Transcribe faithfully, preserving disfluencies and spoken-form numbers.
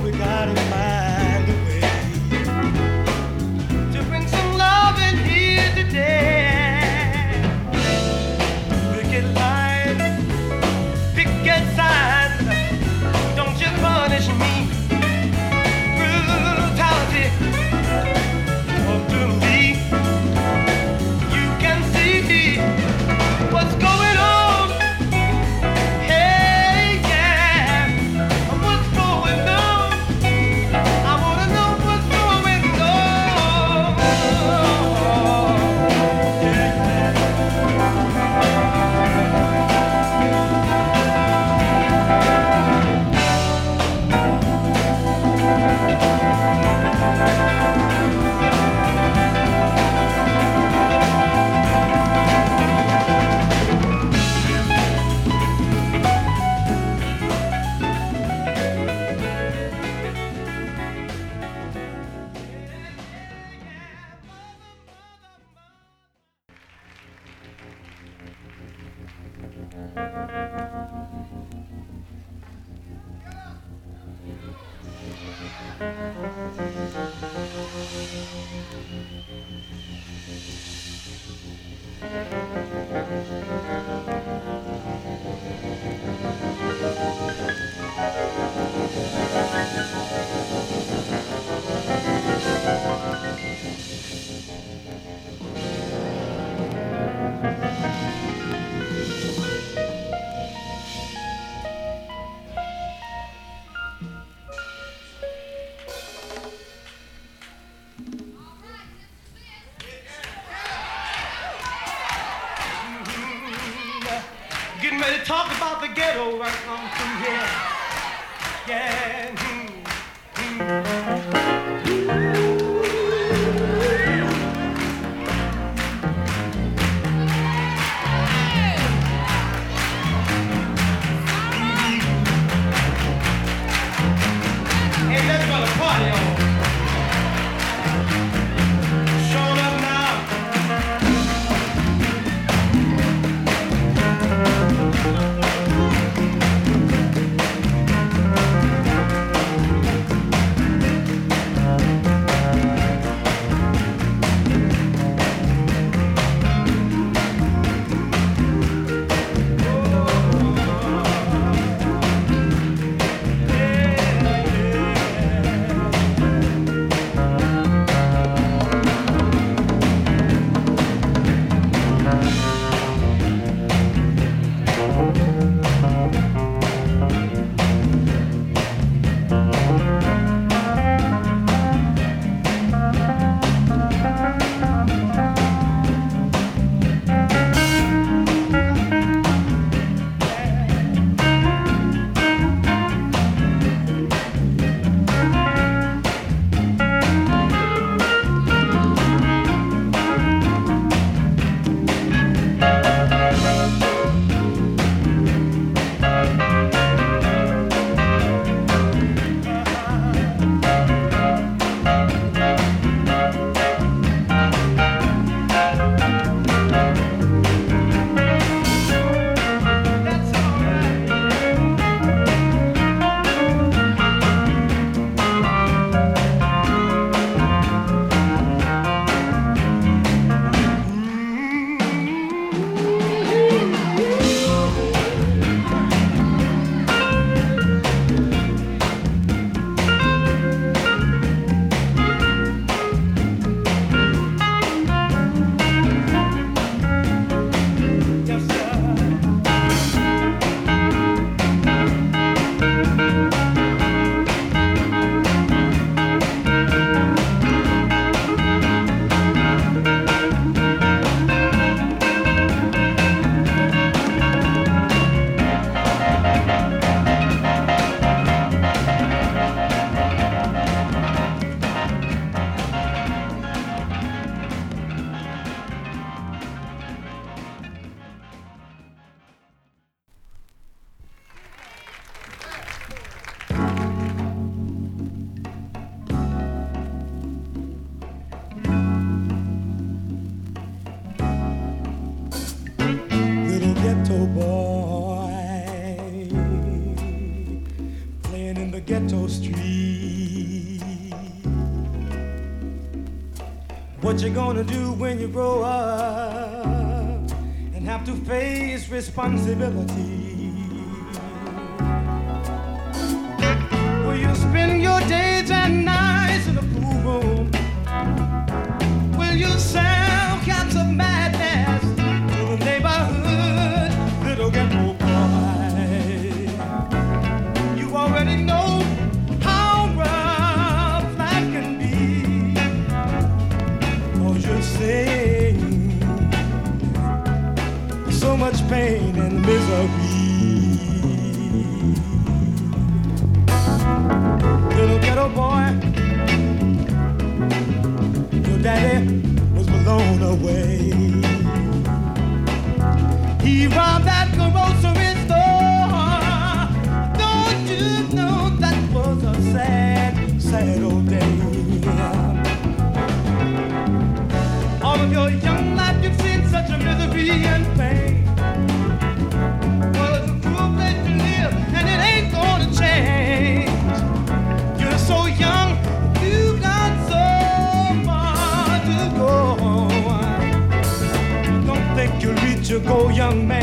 Getting ready to talk about the ghetto right on through here. Yeah. Mm, mm. Hey, let's go to party on. Showing up now. Ghetto boy playing in the ghetto street. What you gonna do when you grow up and have to face responsibility? Will you spend your days and nights in a pool room? Will you sell cats of madness to the neighborhood little ghetto boy? You already know how rough life can be, 'cause you're seeing so much pain and misery. Little ghetto boy, your daddy was blown away. He robbed that grocery store. Don't you know that was a sad, sad old day? All of your young life you've seen such a misery and pain. Well, it's a cruel place to live, and it ain't gonna change. You're so young, you've got so far to go. Don't think you'll reach your goal, young man.